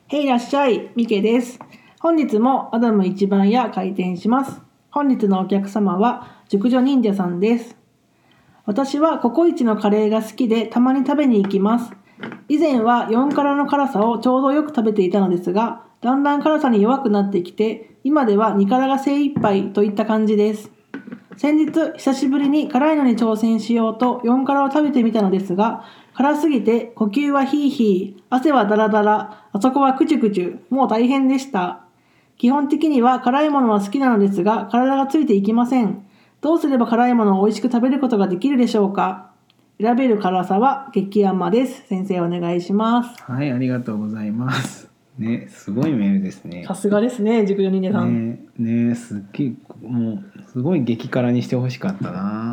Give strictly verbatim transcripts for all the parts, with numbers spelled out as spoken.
へいらっしゃい、ミケです。本日もアダム一番屋開店します。本日のお客様は熟女忍者さんです。私はココイチのカレーが好きでたまに食べに行きます。以前はよん辛の辛さをちょうどよく食べていたのですが、だんだん辛さに弱くなってきて、今ではに辛が精一杯といった感じです。先日久しぶりに辛いのに挑戦しようとよん辛を食べてみたのですが、辛すぎて呼吸はヒーヒー、汗はダラダラ、あそこはクチュクチュ、もう大変でした。基本的には辛いものは好きなのですが、体がついていきません。どうすれば辛いものを美味しく食べることができるでしょうか。選べる辛さは激甘です。先生お願いします。 はい、ありがとうございます。ね、すごいメールですね。 さすがですね、熟女忍者さん。 ね、ね、すっげえもうすごい激辛にしてほしかったな。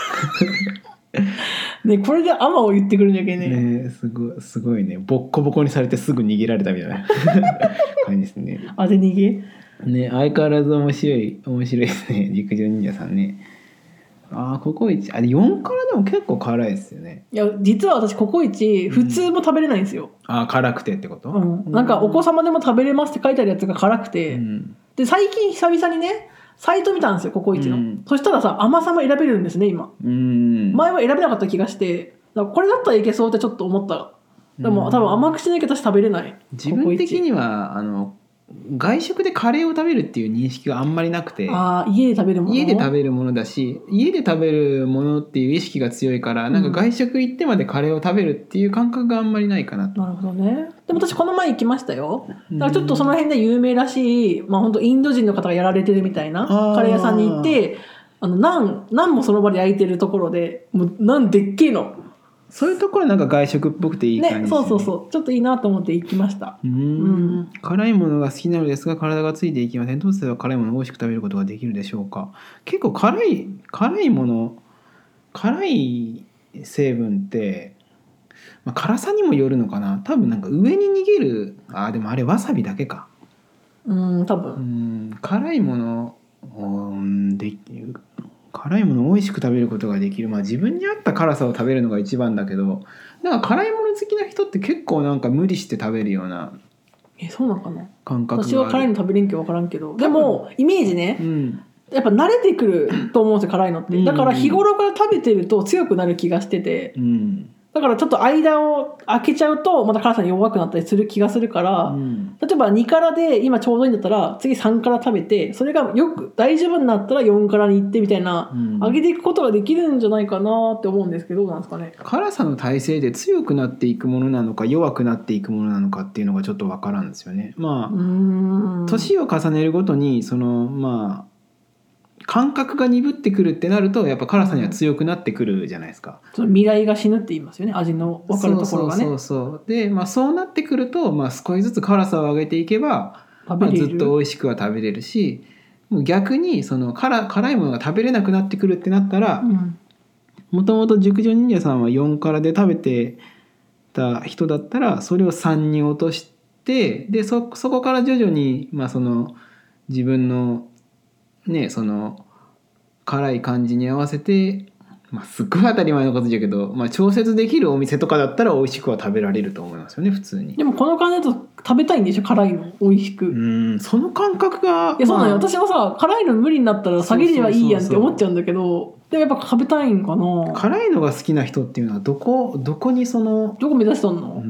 ね、これで甘を言ってくるんじゃけね。 ね、すごいすごいね、ボッコボコにされてすぐ逃げられたみたいな感じですね。 当て逃げ。 ね、相変わらず面白い面白いですね、熟女忍者さんね。ああ、ココイチ、あれよん辛でも結構辛いですよね。 いや、実は私ココイチ普通も食べれないんですよ。 うん、ああ、辛くてってこと？ うん、なんかお子様でも食べれますって書いてあるやつが辛くて、うん、で最近久々にねサイト見たんですよ、ココイチの、うん、そしたらさ、甘さも選べるんですね今。うん、前は選べなかった気がして、だからこれだったらいけそうってちょっと思った。でも、うん、多分甘くしないけど私食べれない。 自分的にはあの外食でカレーを食べるっていう認識があんまりなくて、 あ、家で食べるもの家で食べるものだし、家で食べるものっていう意識が強いから、うん、なんか外食行ってまでカレーを食べるっていう感覚があんまりないかなと。 なるほどね。でも私この前行きましたよ。だからちょっとその辺で有名らしい、まあ本当インド人の方がやられてるみたいなカレー屋さんに行って、あのナンナンもその場で焼いてるところで、もうナンでっけえの。 そういうところなんか外食っぽくていい感じですね。 そうそうそう、ちょっといいなと思って行きました。 うん、うん、辛いものが好きなのですが体がついていきません。どうすれば辛いものを美味しく食べることができるでしょうか。結構辛い辛いもの辛い成分って、まあ、辛さにもよるのかな。多分なんか上に逃げる、あ、でもあれわさびだけか。 うん、多分。 うん、辛いものをできる。辛いものを美味しく食べることができる、まあ、自分に合った辛さを食べるのが一番だけど、なんか辛いもの好きな人って結構なんか無理して食べるようなえ、そうなのかな。 感覚がある。 私は辛いの食べれんけど分からんけど、でもイメージね、うん、やっぱ慣れてくると思うんですよ、辛いのって。だから日頃から食べてると強くなる気がしてて、うん、だからちょっと間を空けちゃうとまた辛さに弱くなったりする気がするから、うん、例えばに辛で今ちょうどいいんだったら次さん辛食べて、それがよく大丈夫になったらよん辛に行ってみたいな、うん、上げていくことができるんじゃないかなって思うんですけど、どうなんですかね。 辛さの耐性で強くなっていくものなのか弱くなっていくものなのかっていうのがちょっと分からんですよね。まあ、うーん、年を重ねるごとにそのまあ感覚が鈍ってくるってなるとやっぱ辛さには強くなってくるじゃないですか。 その未来が死ぬって言いますよね、味の分かるところがね。 そうそうそうで、まあ、そうなってくると、まあ、少しずつ辛さを上げていけば、まあ、ずっと美味しくは食べれるし、もう逆にその 辛, 辛いものが食べれなくなってくるってなったら、もともと熟女忍者さんはよん辛で食べてた人だったらそれをさんに落として、で そ, そこから徐々に、まあ、その自分のね、その辛い感じに合わせて、まあ、すっごい当たり前のことじゃけど、まあ、調節できるお店とかだったら美味しくは食べられると思いますよね、普通に。 でもこの感じだと食べたいんでしょ、辛いの美味しく。 うん、その感覚が。 いや、そうなのよ、まあ、私もさ、辛いの無理になったら下げればいいやんって思っちゃうんだけど、そうそうそうそう、でもやっぱ食べたいんかな。 辛いのが好きな人っていうのはどこどこにそのどこ目指しとんの。 うん、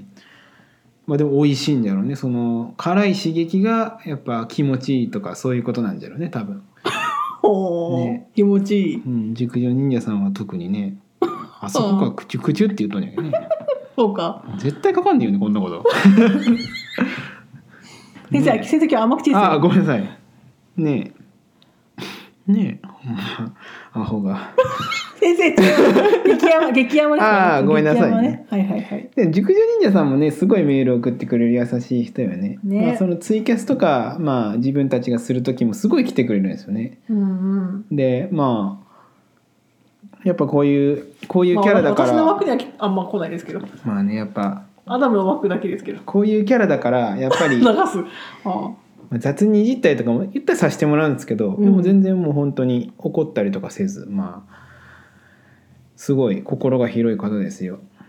まあ、でも美味しいんだろうね。その辛い刺激がやっぱ気持ちいいとかそういうことなんだろうね、多分。 ね、気持ちいい、 うん、熟女忍者さんは特にね、あそこがクチュクチュって言うとんやけどね。 そうか、 絶対かかんねえよね、こんなこと。 先生、先生今日甘口ですよ。 あ、ごめんなさい。ねえねえアホが。 先生激甘激甘ですね。 ああ、ごめんなさい、 ね、はいはいはい。 で熟女忍者さんもね、すごいメールを送ってくれる優しい人よね。 ね、 まあ、そのツイキャスとか、まあ、自分たちがする時もすごい来てくれるんですよね。うんうん、でまあやっぱこういうこういうキャラだから、 まあ、私の枠にはあんま来ないですけど、 まあね、やっぱアダムの枠だけですけど、 こういうキャラだからやっぱり流す、ああ、雑にいじったりとかも言ったりさせてもらうんですけど、うん、でも全然もう本当に怒ったりとかせず、まあすごい心が広い方ですよ。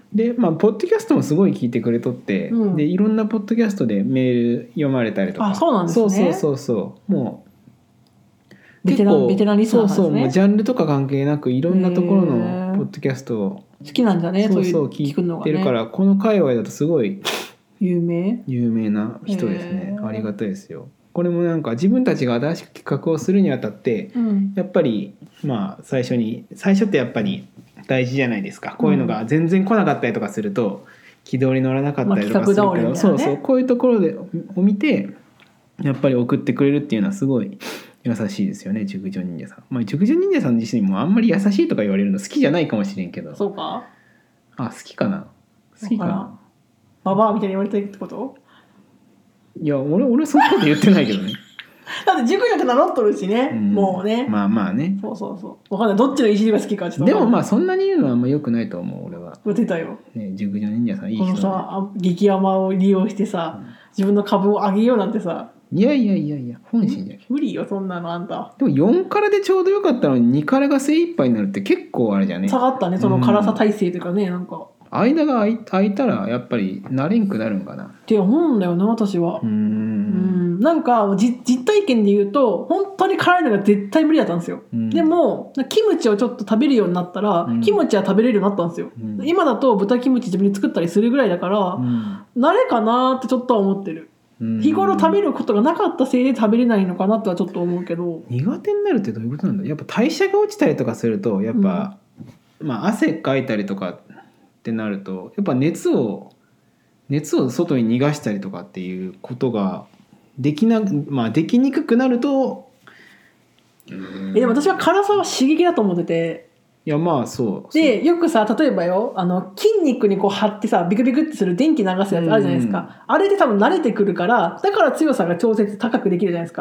でまあポッドキャストもすごい聞いてくれとって、 うん、 でいろんなポッドキャストでメール読まれたりとか。 あ、そうなんですね。 そうそうそうそうもうベテランベテランリスナーなんですね。 そうそうもうジャンルとか関係なくいろんなところのポッドキャストを好きなんだね。 そうそう聞くのがね。 聞いてるからこの界隈だとすごい有名有名な人ですね。ありがたいですよ。これもなんか自分たちが新しく企画をするにあたって、うん、やっぱりまあ最初に最初ってやっぱり大事じゃないですか。こういうのが全然来なかったりとかすると軌道に乗らなかったりとかするけど、まあね、そうそうこういうところでを見てやっぱり送ってくれるっていうのはすごい優しいですよね。熟女忍者さん、まあ、熟女忍者さん自身もあんまり優しいとか言われるの好きじゃないかもしれんけど。 そうか。 あ、好きかな。好きかな。 ババアみたいに言われてるってこと？ いや俺俺そんなこと言ってないけどね。 だって熟女って名乗っとるしね、うん、もうね。 まあまあね。 そうそうそう。わかんない。どっちのいじりが好きかちょっと。 でもまあそんなに言うのはあんま良くないと思う俺は。 言ってたよ。 ね、熟女忍者さんいい人、ね。 このさ激山を利用してさ、うん、自分の株を上げようなんてさ。 いやいやいやいや本心じゃ無理よそんなのあんた。 でもよんからでちょうどよかったのににからが精一杯になるって結構あれじゃね。 下がったねその辛さ耐性というかね、うん、なんか。 間が空い、空いたらやっぱり慣れんくなるんかなって思うんだよな私は。うーんうんなんかじ実体験で言うと本当に辛いのが絶対無理だったんですよ、うん、でもキムチをちょっと食べるようになったら、うん、キムチは食べれるようになったんですよ、うん、今だと豚キムチ自分で作ったりするぐらいだから、うん、慣れかなってちょっとは思ってる、うん、日頃食べることがなかったせいで食べれないのかなとはちょっと思うけど。 苦手になるってどういうことなんだ。やっぱ代謝が落ちたりとかするとやっぱ、うんまあ、汗かいたりとかってなるとやっぱ熱を熱を外に逃がしたりとかっていうことができな、まあ、できにくくなるとえでも私は辛さは刺激だと思ってて。 いやまあそうでよくさ例えばよあの筋肉にこう張ってさビクビクってする電気流すやつあるじゃないですか、うん、あれで多分慣れてくるからだから強さが調節高くできるじゃないですか、うん、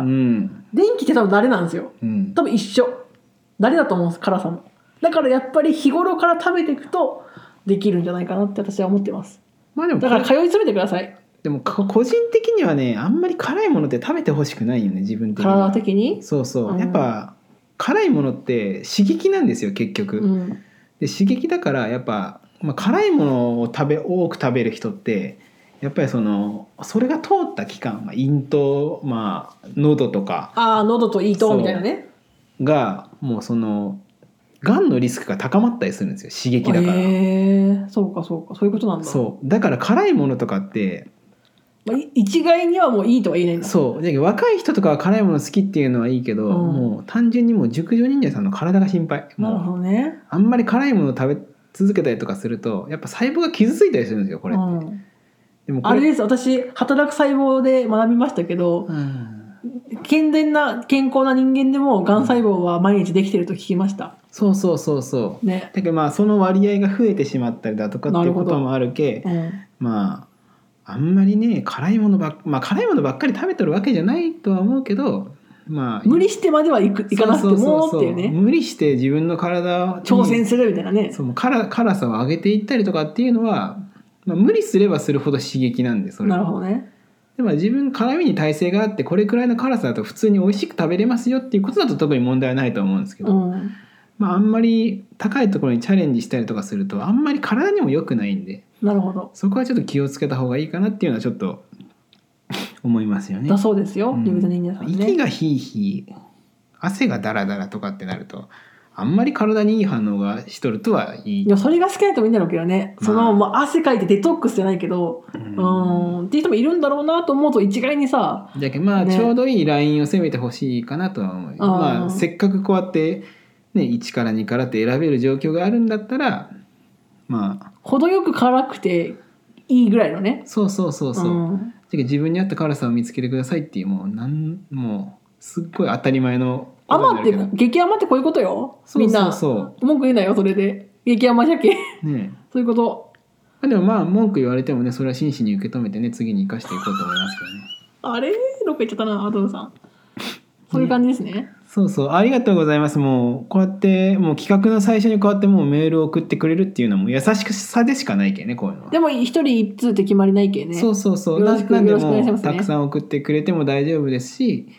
電気って多分慣れなんですよ、うん、多分一緒慣れだと思うんです辛さも。だからやっぱり日頃から食べていくとできるんじゃないかなって私は思ってます、まあ、でもだから通い詰めてください。 でも個人的にはねあんまり辛いものって食べてほしくないよね自分的には。 体的にそうそう、うん、やっぱ辛いものって刺激なんですよ結局、うん、で刺激だからやっぱ、まあ、辛いものを食べ多く食べる人ってやっぱりそのそれが通った期間、まあ、咽頭、まあ、喉とかあ喉と胃頭みたいなねがもうそのがんのリスクが高まったりするんですよ刺激だから。 へーそうかそうかそういうことなんだ。 そうだから辛いものとかって、 まあ、一概にはもういいとは言えないんだ。 そうだけど若い人とかは辛いもの好きっていうのはいいけど、うん、もう単純にもう熟女忍者さんの体が心配。 なるほどね。 あんまり辛いものを食べ続けたりとかするとやっぱ細胞が傷ついたりするんですよこれって、うん、でもこれあれです私働く細胞で学びましたけど、うん健全な健康な人間でもがん細胞は毎日できてると聞きました、うん、 そうそうそうそう、ね、だけどまあその割合が増えてしまったりだとかっていうこともあるけ、うん、まああんまりね辛いものばっ、まあ、辛いものばっかり食べてるわけじゃないとは思うけど、まあ、 無理してまではいくいかなくてもっていうね。 無理して自分の体を挑戦するみたいなね。 そう辛、辛さを上げていったりとかっていうのは、まあ、無理すればするほど刺激なんでそれは。 なるほどね。 でも自分辛みに耐性があってこれくらいの辛さだと普通に美味しく食べれますよっていうことだと特に問題はないと思うんですけど、うんまあ、あんまり高いところにチャレンジしたりとかするとあんまり体にも良くないんで、 なるほどそこはちょっと気をつけた方がいいかなっていうのはちょっと思いますよね。 だそうですよ、 うん、 リブザ忍者さんね。 息がヒーヒー汗がダラダラとかってなるとあんまり体にいい反応がしとるとはいい。 いやそれが好きな人もいいんだろうけどね、まあ、その、まあ、汗かいてデトックスじゃないけど、うん、うんっていう人もいるんだろうなと思うと一概にさだけどまあ、ね、ちょうどいいラインを攻めてほしいかなとは思う。あ、まあ、せっかくこうやって、ね、いちからにからって選べる状況があるんだったらまあ程よく辛くていいぐらいのね。 そうそうそうそう、うん、自分に合った辛さを見つけてくださいっていうもうなんもうすっごい当たり前の甘って激甘ってこういうことよ。みんな文句言うなよそれで激甘じゃけ、ね、そういうこと。 でもまあ文句言われてもねそれは真摯に受け止めてね次に生かしていこうと思いますけどね。 あれどっか行っちゃったなアドルさん。そういう感じですね。ねそうそうありがとうございます。もうこうやってもう企画の最初にこうやってもうメールを送ってくれるっていうのはもう優しさでしかないけねこういうのは。 でも一人一通って決まりないけね。 そうそうそうよろしくお願いしますね。たくさん送ってくれても大丈夫ですし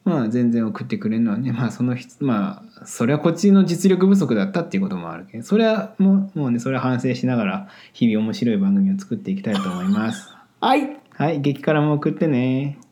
まあ全然送ってくれるのはね、まあその人まあそれはこっちの実力不足だったっていうこともあるけど、それはもうもうねそれは反省しながら日々面白い番組を作っていきたいと思います。 はい。 はい、激辛も送ってね。